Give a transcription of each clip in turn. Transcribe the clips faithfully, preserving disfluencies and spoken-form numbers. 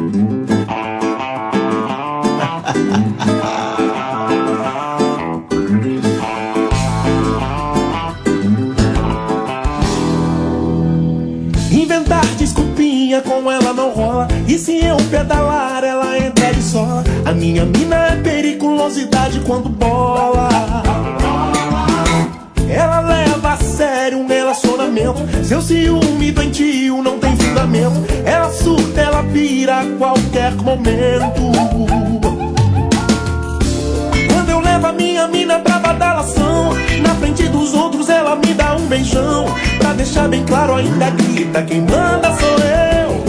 Inventar desculpinha com ela não rola, e se eu pedalar ela entra e sola. A minha mina é periculosidade quando bola. Ela leva a sério um relacionamento, seu ciúme doentio não tem fundamento. Ela surta, ela pira a qualquer momento. Quando eu levo a minha mina pra badalação, na frente dos outros ela me dá um beijão. Pra deixar bem claro ainda grita, quem manda sou eu.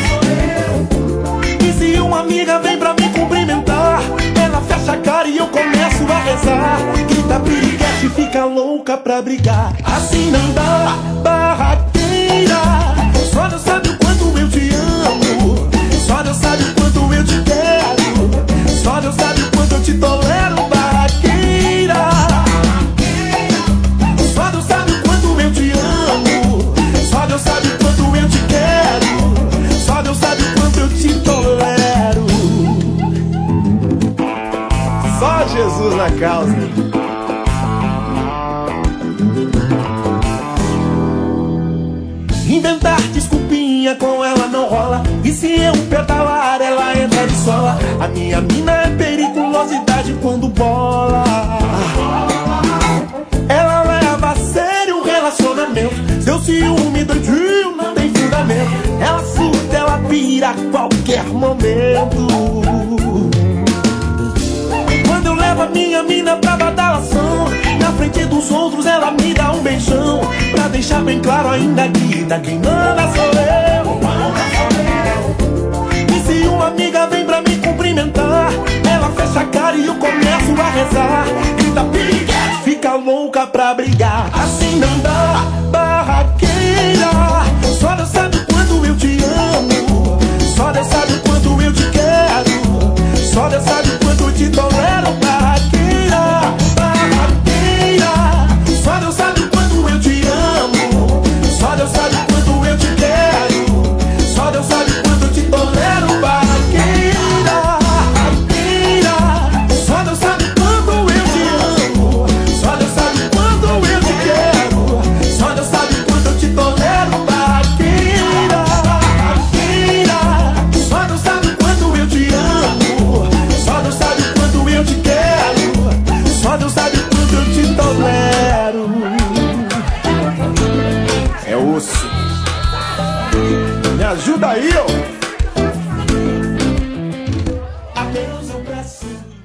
E se uma amiga vem pra me cumprimentar, ela fecha a cara e eu começo a rezar. Grita piriguete e fica louca pra brigar. Assim não dá, barraqueira. Só Deus sabe o quanto eu te amo, só Deus sabe o quanto eu te quero, só Deus sabe o quanto eu te tolero, barraqueira. Só Deus sabe o quanto eu te amo, só Deus sabe o quanto eu te quero, só Deus sabe o quanto eu te tolero. Só Jesus na causa. Inventar desculpinha com ela não rola, e se eu pedalar ela entra de sola. A minha mina é periculosidade quando bola. Ela leva a sério o relacionamento, seu ciúme doentio não tem fundamento. Ela surta, ela pira a qualquer momento. Quando eu levo a minha mina pra badalação, na frente dos outros ela me dá um beijão. Pra deixar bem claro ainda grita, quem manda sou eu. E se uma amiga vem pra me cumprimentar, ela fecha a cara e eu começo a rezar. Grita piriguete, fica louca pra brigar. Assim não dá, barraqueira. Só Deus sabe o quanto eu te amo, só Deus sabe o quanto eu te quero, só Deus sabe o quanto eu te tolero, barraqueira. Barraqueira. Só Deus sabe o quanto eu te amo, só Deus sabe o quanto eu te quero, só Deus sabe o quanto eu te tolero, barraqueira. Barraqueira. Só Deus sabe o quanto eu te amo, só Deus sabe o quanto eu te quero, só Deus sabe o quanto eu te tolero, barraqueira. Barraqueira. Só Deus sabe o quanto eu te amo, só Deus sabe o quanto eu te quero, só Deus sabe o quanto eu te tolero. É osso. Me ajuda aí, ó. A Deus eu peço.